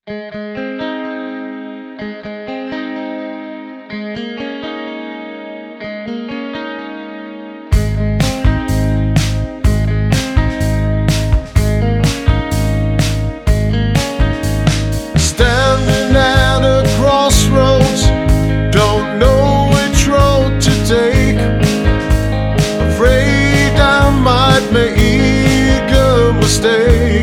Standing at a crossroads, don't know which road to take. Afraid I might make a mistake.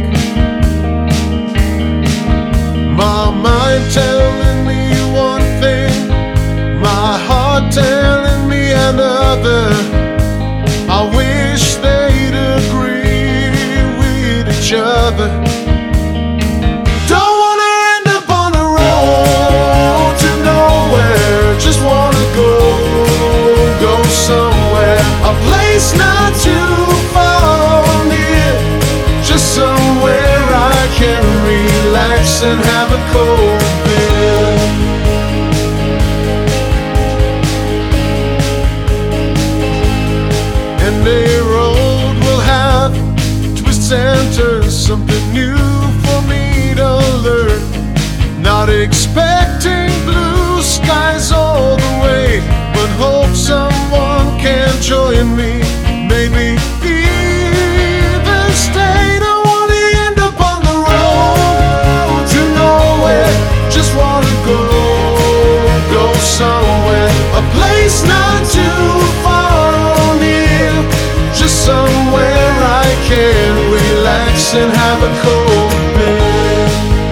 My mind telling me one thing, my heart telling me another. I wish they'd agree with each other. Don't wanna end up on the road to nowhere. Just wanna go somewhere, a place not too far near. Just somewhere I can relax and have a cold beer. And a road will have twists and turns, something new for me to learn. Not expecting blue skies all the way, but hope someone can join me. Maybe even stay. Don't wanna end up on the road to nowhere. Just wanna go somewhere, a place not too far or near. Just somewhere I can relax and have a cold beer.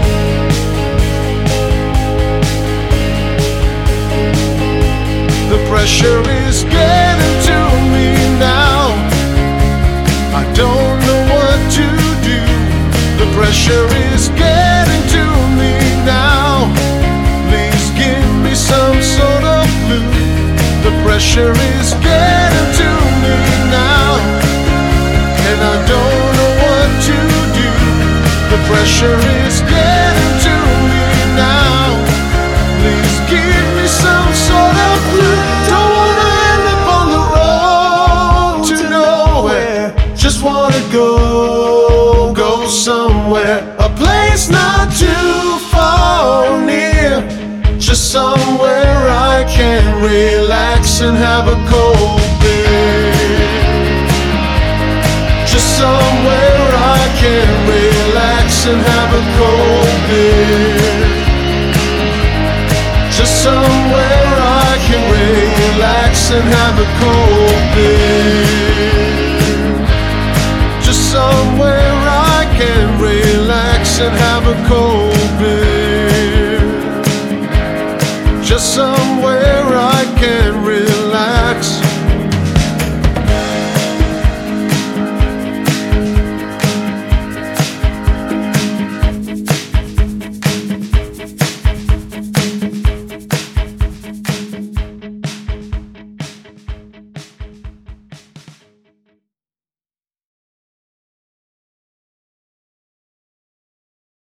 The pressure is getting to me now. I don't know what to do. The pressure is getting to me now. Please give me some sort of clue. The pressure is getting to me now, and I don't know what to do. The pressure is getting to me now. Please give me some sort of clue. Don't wanna end up on the road to nowhere. Just wanna go somewhere, a place not too far or near. Just somewhere I can relax and have a cold beer. Just somewhere I can relax and have a cold beer. Just somewhere I can relax and have a cold beer. Just somewhere I can relax and have a cold beer. Just somewhere I can relax.